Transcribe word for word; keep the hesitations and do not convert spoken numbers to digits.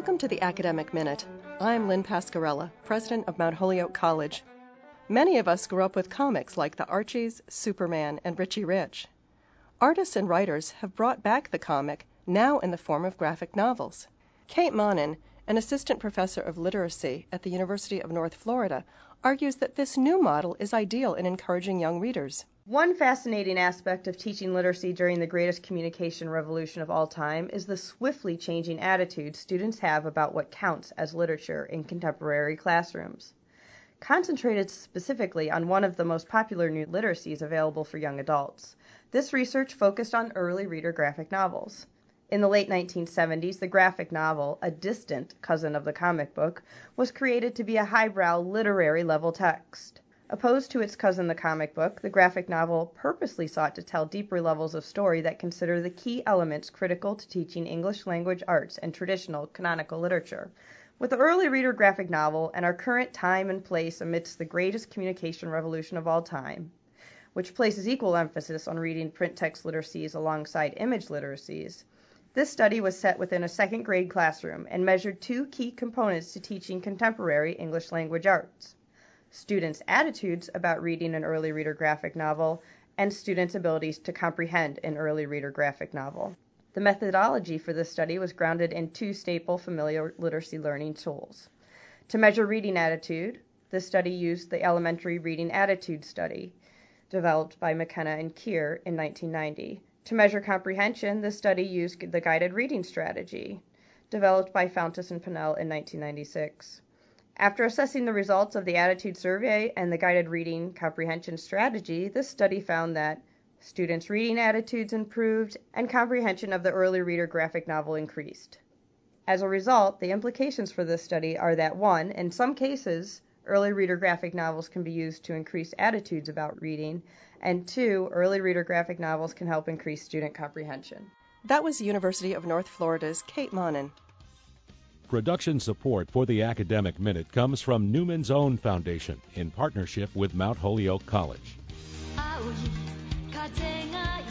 Welcome to the Academic Minute. I'm Lynn Pascarella, president of Mount Holyoke College. Many of us grew up with comics like the Archies, Superman, and Richie Rich. Artists and writers have brought back the comic, now in the form of graphic novels. Kate Monin, an assistant professor of literacy at the University of North Florida, argues that this new model is ideal in encouraging young readers. One fascinating aspect of teaching literacy during the greatest communication revolution of all time is the swiftly changing attitudes students have about what counts as literature in contemporary classrooms. Concentrated specifically on one of the most popular new literacies available for young adults, this research focused on early reader graphic novels. In the late nineteen seventies, the graphic novel, a distant cousin of the comic book, was created to be a highbrow literary level text. Opposed to its cousin the comic book, the graphic novel purposely sought to tell deeper levels of story that consider the key elements critical to teaching English language arts and traditional canonical literature. With the early reader graphic novel and our current time and place amidst the greatest communication revolution of all time, which places equal emphasis on reading print text literacies alongside image literacies, this study was set within a second grade classroom and measured two key components to teaching contemporary English language arts: students' attitudes about reading an early reader graphic novel, and students' abilities to comprehend an early reader graphic novel. The methodology for this study was grounded in two staple familiar literacy learning tools. To measure reading attitude, the study used the Elementary Reading Attitude Study, developed by McKenna and Keir in nineteen ninety. To measure comprehension, the study used the Guided Reading Strategy, developed by Fountas and Pinnell in nineteen ninety-six. After assessing the results of the attitude survey and the guided reading comprehension strategy, this study found that students' reading attitudes improved and comprehension of the early reader graphic novel increased. As a result, the implications for this study are that, one, in some cases, early reader graphic novels can be used to increase attitudes about reading, and two, early reader graphic novels can help increase student comprehension. That was University of North Florida's Kate Monin. Production support for the Academic Minute comes from Newman's Own Foundation in partnership with Mount Holyoke College.